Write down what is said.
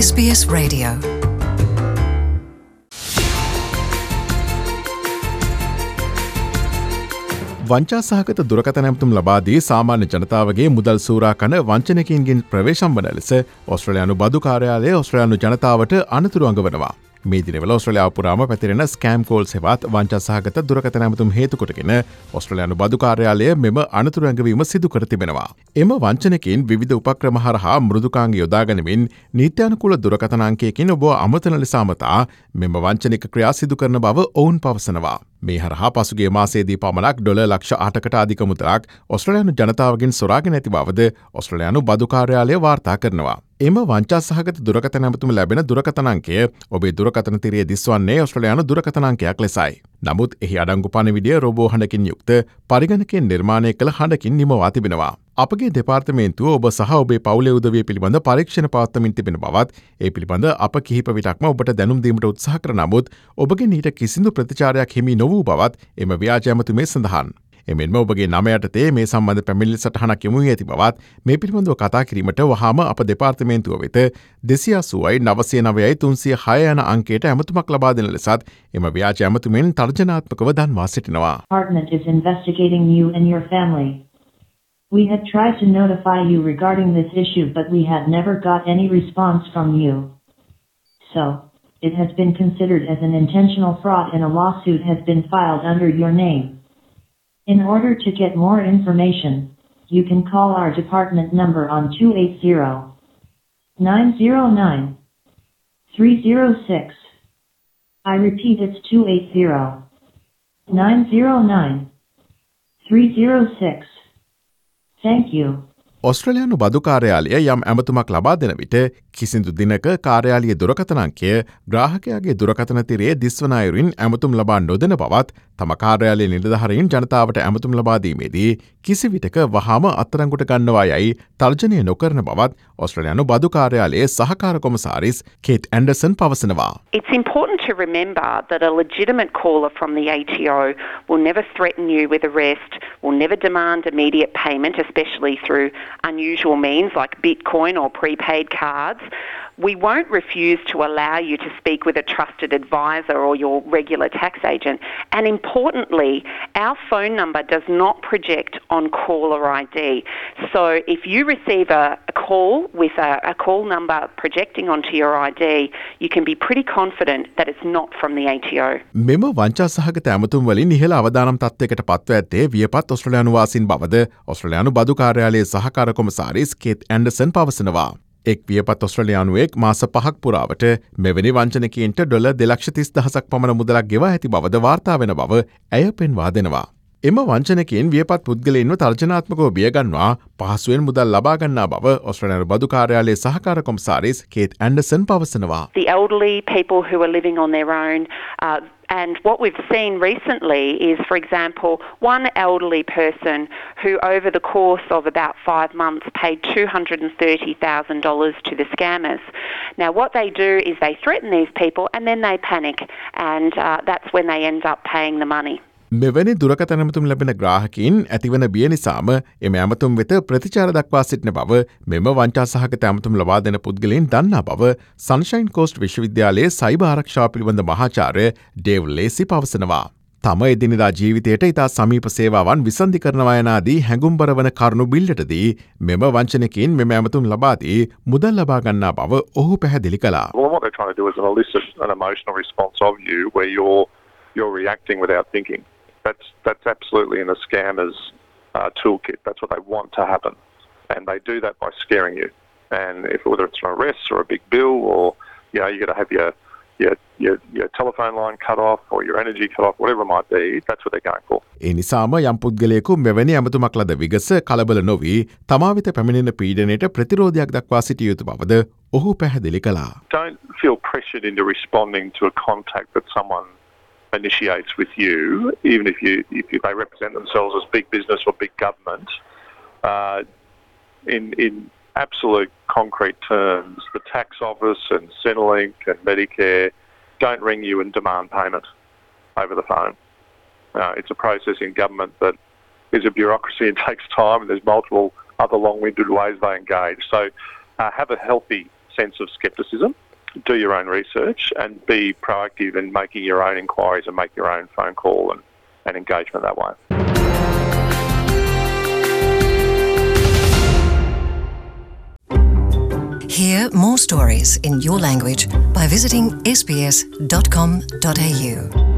SBS Radio. වංචා සහගත දුරකථන ඇමතුම් ලබා දී සාමාන්‍ය ජනතාවගේ මුදල් සූරා කන වංචනිකයින්ගෙන් ප්‍රවේශම් වන ලෙස ඔස්ට්‍රේලියානු බදු කාර්යාලය ඔස්ට්‍රේලියානු ජනතාවට අනතුරු අඟවනවා. මේ දිනවල ඔස්ට්‍රේලියාව පුරාම පැතිරෙන ස්කෑම් කෝල් සේවත් වංචා සහගත දුරකථන ඇමතුම් හේතු කොටගෙන ඔස්ට්‍රේලියානු බදු කාර්යාලය මෙම අනතුරු ඇඟවීම සිදු කර තිබෙනවා. එම වංචනිකයින් විවිධ උපක්‍රම හරහා මෘදුකාංග යොදා ගනිමින් නීත්‍යානුකූල දුරකථන අංකයකින් ඔබ අමතන ලෙස අමතා මෙම වංචනික ක්‍රියා සිදු කරන බව ඔවුන් පවසනවා. මේ හරහා පසුගේ මාසේදී පමණක් $ලක්ෂ 8කට අධික මුදලක් ඔස්ට්‍රේලියානු ජනතාවගෙන් සොරාගෙන ඇති බවද ඔස්ට්‍රේලියානු බදු කාර්යාලය වාර්තා කරනවා. එම වංචා සහගත දුරකථන ඇමතුම ලැබෙන දුරකථන අංකය ඔබේ දුරකථන තිරයේ දිස්වන්නේ ඔස්ට්‍රේලියානු දුරකථන අංකයක් ලෙසයි. නමුත් එහි අඩංගු පණිවිඩය රෝබෝ හඬකින් යුක්ත පරිගණකයෙන් නිර්මාණය කළ හඬකින් නිමවා තිබෙනවා. අපගේ දෙපාර්තමේන්තුව ඔබ සහ ඔබේ පවුලේ උදවිය පිළිබඳ පරීක්ෂණ පවත්වමින් තිබෙන බවත් ඒ පිළිබඳ අප කිහිප විටක්ම ඔබට දැනුම් දීමට උත්සාහ කර නමුත් ඔබගේ ඊට කිසිදු ප්‍රතිචාරයක් හිමි නොවූ බවත් එම ව්‍යාජ ඇමතුමේ සඳහන්. එමෙන්ම ඔබගේ නම යටතේ මේ සම්බන්ධ පැමිණිලි සටහනක් යොමු වී ඇති බවත් මේ පිළිබඳව කතා කිරීමට වහාම අප දෙපාර්තමේන්තුව වෙත 280-909-306 යන අංකයට ඇමතුමක් ලබා දෙන ලෙසත් එම ව්‍යාජ ඇමතුමෙන් තර්ජනාත්මකව දන්වා සිටිනවා. Department is investigating you and your family. We had tried to notify you regarding this issue, but we had never got any response from you. So, it has been considered as an intentional fraud and a lawsuit has been filed under your name. In order to get more information, you can call our department number on 280-909-306. I repeat, it's 280-909-306. Thank you. ඔස්ට්‍රේලියානු බදු කාර්යාලය යම් ඇමතුමක් ලබා දෙන විට කිසිදු දිනක කාර්යාලීය දුරකථන අංකය ග්‍රාහකයාගේ දුරකථන තිරයේ දිස්වන අයුරින් ඇමතුම් ලබා නොදෙන බවත් තම කාර්යාලයේ නිලධාරීන් ජනතාවට ඇමතුම් ලබා දීමේදී කිසිවිටක වහාම අත්අඩංගුවට ගන්නවා යයි තර්ජනය නොකරන බවත් ඔස්ට්‍රේලියානු බදු කාර්යාලයේ සහකාර කොමසාරිස් කේට් ඇන්ඩර්සන් පවසනවා. It's important to remember that a legitimate caller from the ATO will never threaten you with arrest, will never demand immediate payment, especially through unusual means like Bitcoin or prepaid cards. We won't refuse to allow you to speak with a trusted advisor or your regular tax agent. And importantly, our phone number does not project on caller ID. So if you receive a call with a call number projecting onto your ID, you can be pretty confident that it's not from the ATO. මෙම වංචා සහගත ඇමතුම් වලින් ඉහළ අවදානම් තත්ත්වයකට පත්ව ඇත්තේ වියපත් ඔස්ට්‍රේලියානු වාසීන් බවද ඔස්ට්‍රේලියානු බදු කාර්යාලයේ සහකාර කොමසාරිස් කේට් ඇන්ඩර්සන් පවසනවා. එක් වියපත් ඔස්ට්‍රේලියානුවෙක් මාස 5ක් පුරාවට මෙවැනි වංචනිකයින්ට $230,000ක් පමණ මුදලක් ගෙවා ඇති බවද වාර්තා වෙන බව ඇය පෙන්වා දෙනවා. එම වංචනිකයින් වියපත් පුද්ගලයින්ව තර්ජනාත්මකව බියගන්වා පහසුවෙන් මුදල් ලබා ගන්නා බව ඔස්ට්‍රේලියානු බදු කාර්යාලයේ සහකාර කොමසාරිස් කේට් ඇන්ඩර්සන් පවසනවා. The elderly, people who are living on their own, and what we've seen recently is, for example, one elderly person who over the course of about 5 months paid $230,000 to the scammers. Now what they do is they threaten these people and then they panic, and that's when they end up paying the money. මෙවැනි දුරකථන ඇමතුම් ලැබෙන ග්‍රාහකයින් ඇතිවන බිය නිසාම එම ඇමතුම් වෙත ප්‍රතිචාර දක්වා සිටින බව මෙම වංචා සහගත ඇමතුම් ලබා දෙන පුද්ගලයන් දන්නා බව සන්ෂයින් කෝස්ට් විශ්වවිද්‍යාලයේ සයිබර් ආරක්ෂාව පිළිබඳ මහාචාර්ය ඩේව් ලේසි පවසනවා. තම එදිනෙදා ජීවිතයට ඉතා සමීප සේවාවන් විසන්ධි කරනවා යනාදී හැඟුම්බර වන කරුණු බිල්ලටදී මෙම වංචනිකයින් මෙම ඇමතුම් ලබා දී මුදල් ලබා ගන්නා බව ඔහු පැහැදිලි කළා. Well, what they're trying to do is elicit an emotional response of you where you're reacting without thinking. That's absolutely in a scammer's toolkit. That's what they want to happen. And they do that by scaring you. And whether it's an arrest or a big bill or, you're going to have your telephone line cut off or your energy cut off, whatever it might be, that's what they're going for. ඒ නිසාම යම් පුද්ගලයෙකු මෙවැනි ඇමතුමක් ලද විගස කලබල නොවී තමා වෙත පැමිණෙන පීඩනයට ප්‍රතිරෝධයක් දක්වා සිටිය යුතු බවද ඔහු පැහැදිලි කළා. Don't feel pressured into responding to a contact that someone initiates with you, even if they represent themselves as big business or big government. In absolute concrete terms, the tax office and Centrelink and Medicare don't ring you and demand payment over the phone. It's a process in government that is a bureaucracy and takes time, and there's multiple other long-winded ways they engage. So have a healthy sense of scepticism, do your own research and be proactive in making your own inquiries and make your own phone call and engagement that way. Hear more stories in your language by visiting sbs.com.au.